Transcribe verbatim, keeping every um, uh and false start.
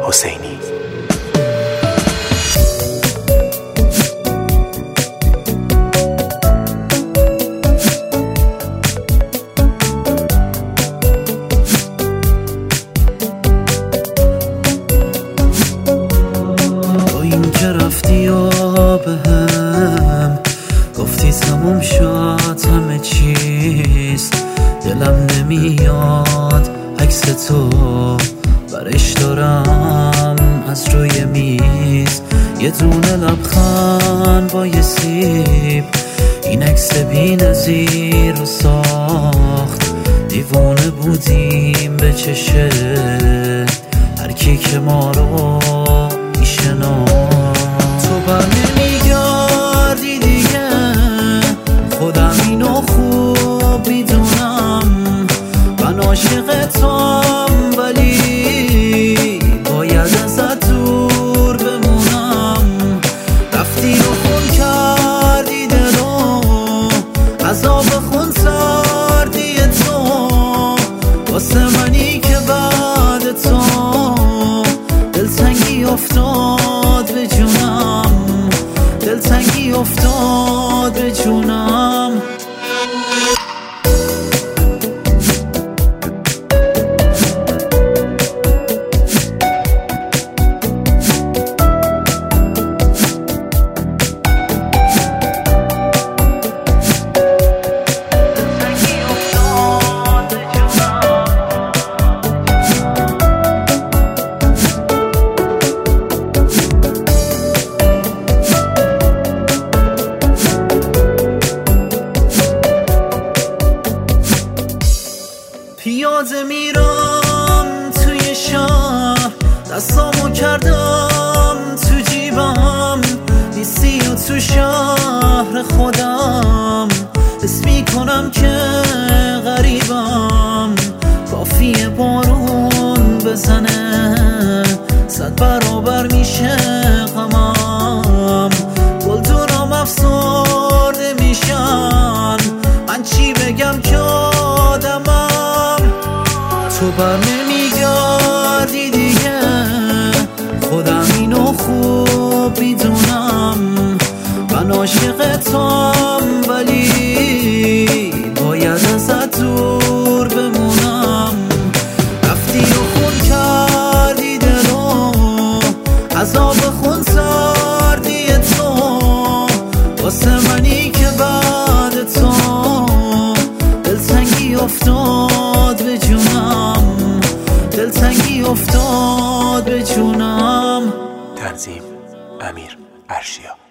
حسینی. رفتی و بهم گفتی تموم شد همه چیز، دلم نمیاد عکس تو برش دارم از روی میز، یه دونه لبخند با یه سیب این عکس بی نظیر رو ساخت، دیوونه بودیم به چشه هر کی که ما رو میشناخت. تو بر نمیگردی دیگه، خودم اینو خوب میدونم، من عاشقتم ولی باید ازت دور بمونم. رفتی و خون کردی دلو، عذاب خون سردی تو واسه منی که بعد تو دلتنگی افتاد به جونم، دلتنگی افتاد به جونم. پیاده میرم توی شهر، دستامو کردم تو جیبم، نیستی و تو شهر خودم حس میکنم که غریبم. کافیه بارون بزنه صد برابر میشه غمم، گلدونام افسرده میشن، من چی بگم که آدمم. تو بر نمیگردی دیگه، خودم اینو خوب میدونم، من عاشقتم ولی باید ازت دور بمونم. رفتی و خون کردی دلو، عذاب خون سردی تو واسه منی که بعد تو دلتنگی افتاد به جونم، دلتنگی افتاد به جونم. تنظیم امیر ارشیا.